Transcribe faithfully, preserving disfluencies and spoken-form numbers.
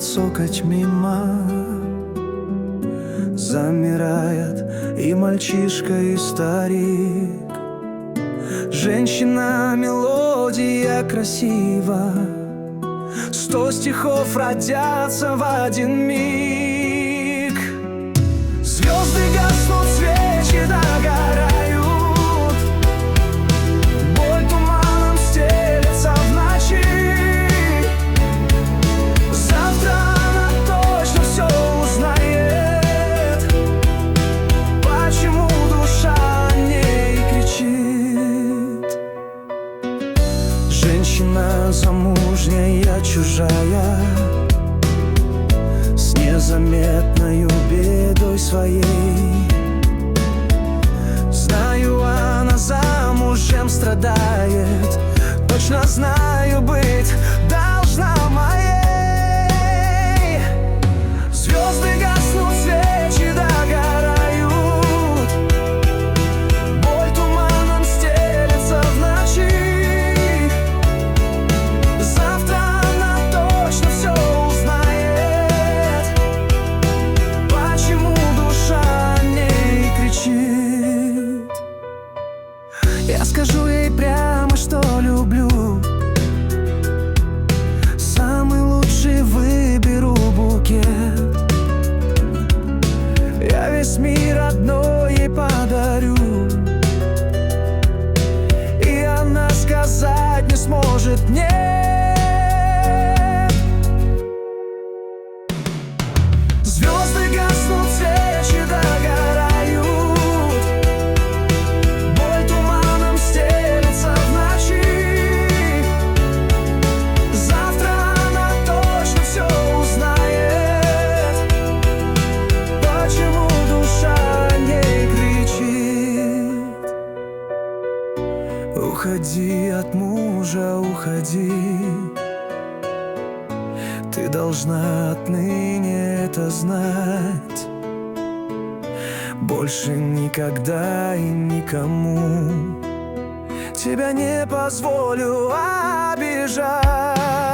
цокать мимо. Замирает и мальчишка, и старик. Женщина, мелодия красива. Сто стихов родятся в один миг. Звезды гаснут, свечи догорают. Боль туманом стелется в ночи. Завтра она точно все узнает. Почему душа о ней кричит? Женщина замужняя, чужая, с незаметною бедой своей. Знаю, она замужем страдает. Точно знаю, быть должна моей. Звезды гаснут, свечи догорают. Боль туманом стелется в ночи. Завтра она точно все узнает. Почему душа о ней кричит? Я скажу ей прямо, что люблю. Самый лучший выберу букет. Я весь мир одной ей подарю. И она сказать не сможет нет. Звезды гаснут, свечи догорают. Боль туманом стелется в ночи. Завтра она точно все узнает. Почему душа о ней кричит? Уходи от мужа, уходи. Ты должна отныне это знать. Больше никогда и никому тебя не позволю обижать.